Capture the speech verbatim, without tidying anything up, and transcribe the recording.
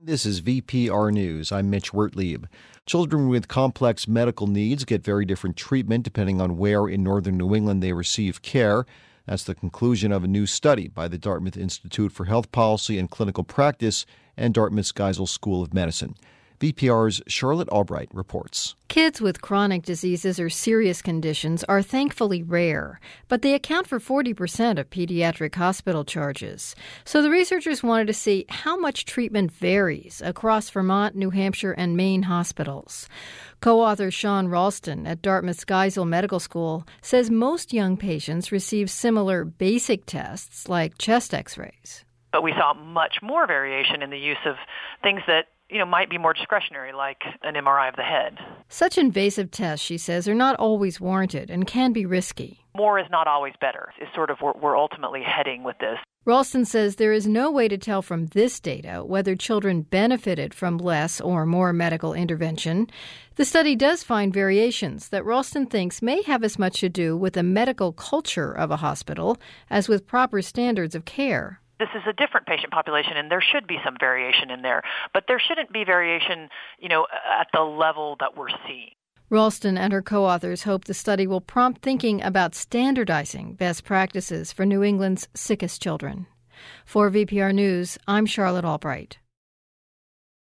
This is V P R News. I'm Mitch Wertlieb. Children with complex medical needs get very different treatment depending on where in northern New England they receive care. That's the conclusion of a new study by the Dartmouth Institute for Health Policy and Clinical Practice and Dartmouth's Geisel School of Medicine. V P R's Charlotte Albright reports. Kids with chronic diseases or serious conditions are thankfully rare, but they account for forty percent of pediatric hospital charges. So the researchers wanted to see how much treatment varies across Vermont, New Hampshire, and Maine hospitals. Co-author Sean Ralston at Dartmouth's Geisel Medical School says most young patients receive similar basic tests like chest x-rays. But we saw much more variation in the use of things that you know, might be more discretionary, like an M R I of the head. Such invasive tests, she says, are not always warranted and can be risky. More is not always better, is sort of where we're ultimately heading with this. Ralston says there is no way to tell from this data whether children benefited from less or more medical intervention. The study does find variations that Ralston thinks may have as much to do with the medical culture of a hospital as with proper standards of care. This is a different patient population, and there should be some variation in there. But there shouldn't be variation, you know, at the level that we're seeing. Ralston and her co-authors hope the study will prompt thinking about standardizing best practices for New England's sickest children. For V P R News, I'm Charlotte Albright.